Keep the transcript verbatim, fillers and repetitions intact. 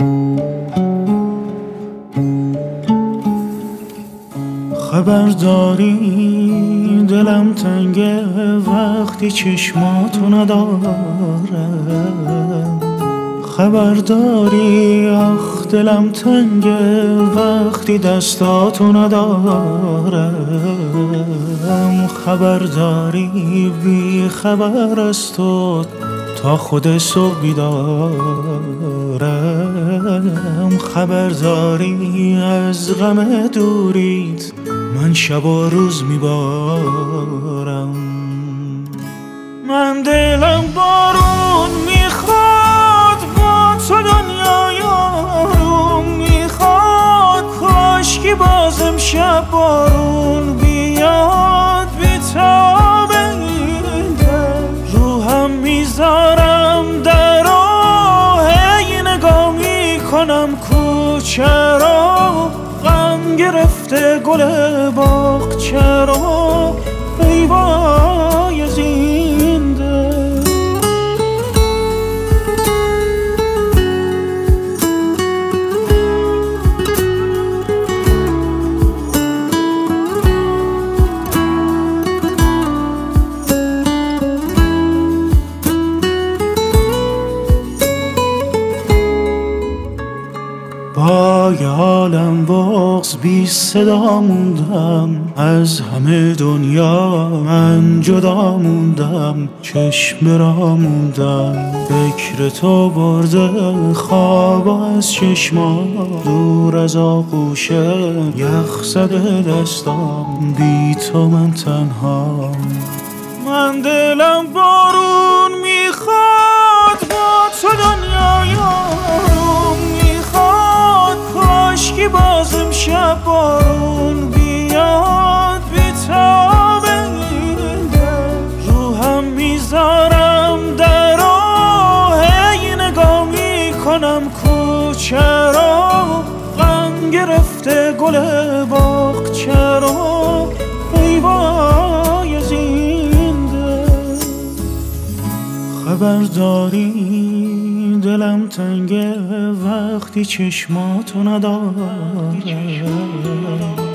خبر داری دلم تنگه وقتی چشماتو ندارم. خبر داری آخ دلم تنگه وقتی دستاتو ندارم. خبر داری بی خبر از تو تا خود صبح بیدارم. خبر داری از غم دوریت من شب و روز میبارم. من دلم بارون میخواد با تو دنیای آروم میخواد. کاشکی باز امشب بارون بیاد بیتاب این دل. روحم میذارم در راه هی نگاه میکنم کوچه را. غم گرفته گل باغ چرا ای وای از این دل. با یه عالم بغض بی صدا موندم. از همه دنیا من جدا موندم. چشم را موندم فکر تو برده خواب از چشما. دور از آغوش یخ زده دستام بی تو من تنها. من دلم بارون میخواد با تو دنیای آروم میخواد. کاشکی باز امشب بارون بیاد بیتاب این دل. روحم میذارم در راه هی نگاه میکنم کوچه را. غم گرفته گل باغ چرا ای وای از این دل. خبر داری دلم تنگه وقتی چشماتو ندارم.